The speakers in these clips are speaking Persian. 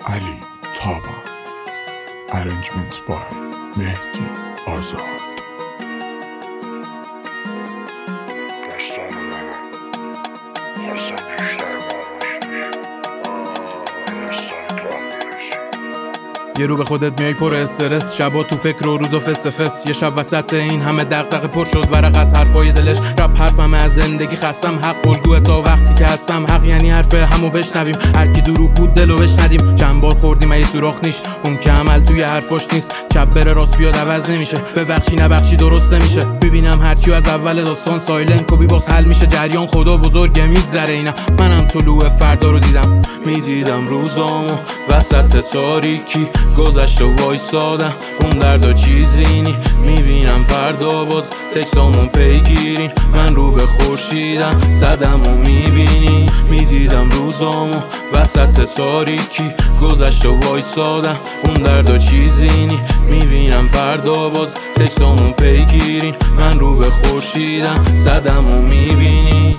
علی تابان. Arrangement by مهدی آزاد. یه رو به خودت میای پر استرس، شبا تو فکر و روزا فس فس. یه شب وسط این همه دغدغه پر شد ورق از حرفای دلش. رپ حرفم از زندگی خستم، حق الگوه تا وقتی که هستم. حق یعنی حرف همو بشنویم، هر کی دروغ بود دلو بشندیم. چند بار خوردیم ای سوراخ نیش، اون که عمل توی حرفاش نیست. چپ بره راست بیاد عوض نمیشه، ببخشی نبخشی درست نمیشه. ببینم هرچی از اول داستان سایلنت کپی باکس حل میشه جریان. خدا بزرگه میگذره اینا، منم طلوع فردا رو دیدم. میدیدم روزامو وسط تاریکی، گذشت و وایسادم اون دردا چیزی نی. میبینم فردا باز تکسامون پیگیرین، من رو به خورشیدم زدم و میبینی. میدیدم روزامو وسط تاریکی، گذشت و وایسادم اون دردا چیزی نی. میبینم فردا باز تکسامون پیگیرین، من رو به خورشیدم زدم و میبینی.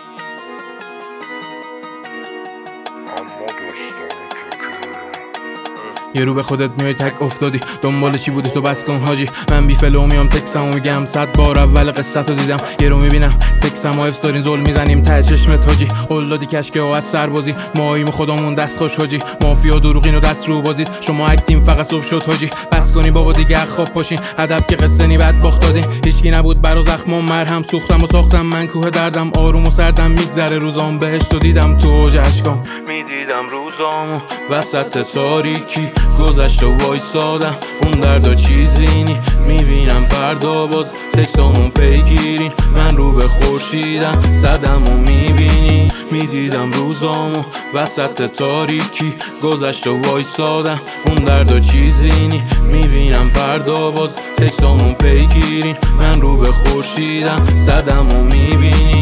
یه رو به خودت میای تک افتادی، دنبال چی بودی تو بس کن حاجی. من بی فلو میام تکسمو میگم، 100 بار اول قصتو دیدم. یه رو میبینم تکسمو افسارین زل میزنیم ته چشمت حاجی. قلادی کشکه و از سربازی، ماییم خودمون دست خوش حاجی. مافیا دروغین و دست رو بازید، شما اکتیم فقط صبح شد حاجی. بس کنی بابا دیگه خواب پاشین، ادب که قصه نی بعد باخت دادین. هیچکی نبود برا زخمم مرهم، سوختم و ساختم من کوه دردم. آروم و سردم میگذره روزام، بهشت و دیدم تو اوج اشکام. میدیدم روزامو وسط تاریکی، گذشت و وایسادم اون دردا چیزی نی. میبینم فردا باز تکسامون پیگیرین، من رو به خورشیدم زدم و میبینی. میدیدم روزامو وسط تاریکی، گذشت و وایسادم اون دردا چیزی نی. میبینم فردا باز تکسامون پیگیرین، من رو به خورشیدم زدم و میبینی.